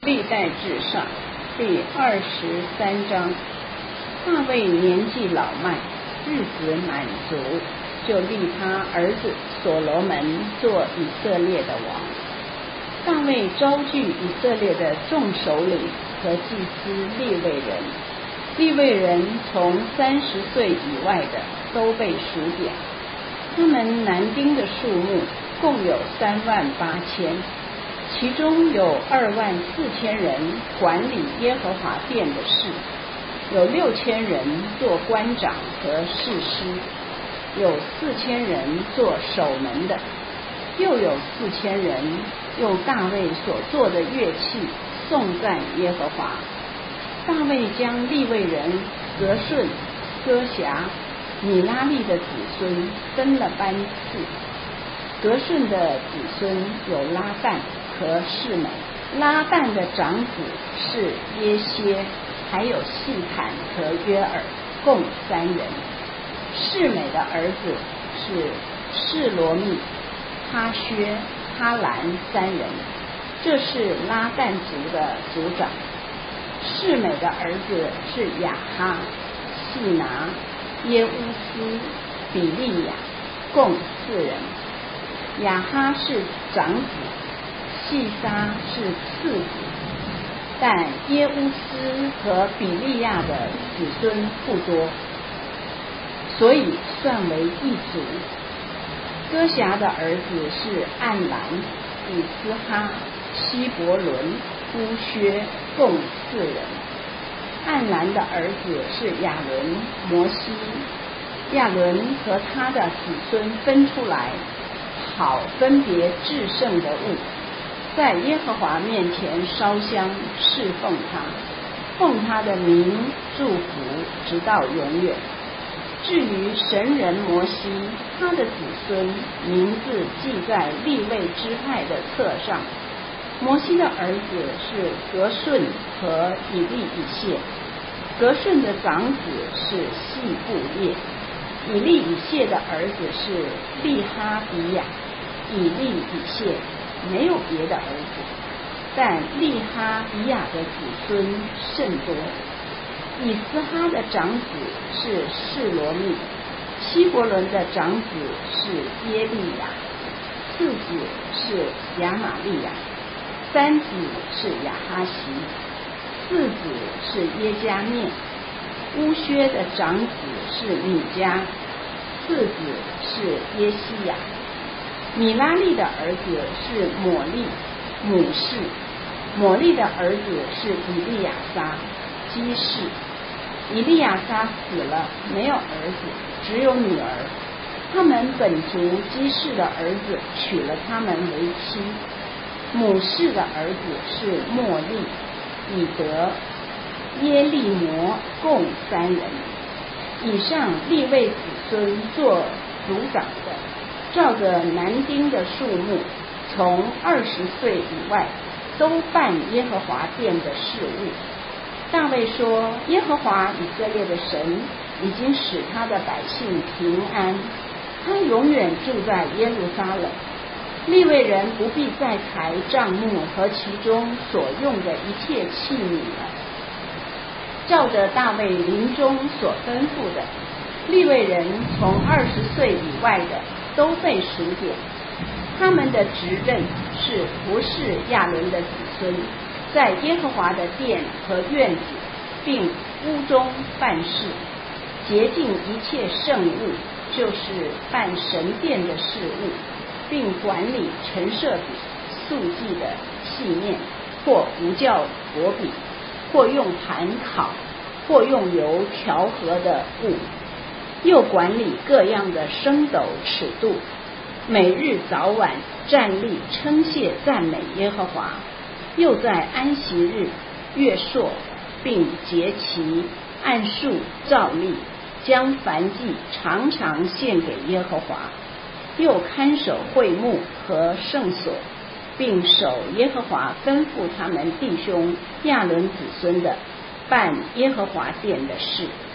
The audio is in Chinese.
历代志上第23章。大卫年纪老迈，日子满足，就立他儿子所罗门做以色列的王。大卫招聚以色列的众首领和祭司利未人，利未人从30岁以外的都被数点，他们男丁的数目共有38000，其中有24000人管理耶和华殿的事，有6000人做官长和士师，有4000人做守门的，又有4000人用大卫所做的乐器颂赞耶和华。大卫将利未人革顺、歌辖、米拉利的子孙分了班次。革顺的子孙有拉旦和示每，拉旦的长子是耶歇，还有细坦和约尔，共3人。示每的儿子是示罗密、哈薛、哈兰3人，这是拉旦族的族长。示每的儿子是亚哈、细拿、耶乌斯、比利亚，共4人。亚哈是长子，细撒是次子，但耶乌斯和比利亚的子孙不多，所以算为一族。歌辖的儿子是暗兰、以斯哈、希伯伦、乌薛，共4人。暗兰的儿子是亚伦、摩西。亚伦和他的子孙分出来，好分别至圣的物，在耶和华面前烧香侍奉他，奉他的名祝福直到永远。至于神人摩西，他的子孙名字记在利未支派的册上。摩西的儿子是革顺和以利以谢，革顺的长子是细布列，以利以谢的儿子是利哈比亚。以利以谢没有别的儿子，但利哈比亚的子孙甚多。以斯哈的长子是示罗密，希伯伦的长子是耶利亚，次子是亚玛利亚，三子是亚哈西，四子是耶加面。乌薛的长子是米迦，次子是耶西亚。米拉利的儿子是抹利、母士，抹利的儿子是以利亚撒、基士。以利亚撒死了，没有儿子，只有女儿。他们本族基士的儿子娶了他们为妻。母士的儿子是莫利、以德、耶利摩，共3人。以上利未子孙做族长的，照着男丁的数目，从20岁以外，都办耶和华殿的事务。大卫说，耶和华以色列的神已经使他的百姓平安，他永远住在耶路撒冷。利未人不必再抬帐幕和其中所用的一切器皿了。照着大卫临终所吩咐的，利未人从20岁以外的都被数点，他们的职任是服侍亚伦的子孙，在耶和华的殿和院子并屋中办事，洁净一切圣物，就是办神殿的事务，并管理陈设饼、素祭的器皿，或无酵薄饼，或用盘烤，或用油调和的物，又管理各样的升斗尺度，每日早晚站立称谢赞美耶和华，又在安息日、月朔并节期按数照例，将燔祭常常献给耶和华，又看守会幕和圣所，并守耶和华吩咐他们弟兄亚伦子孙的办耶和华殿的事。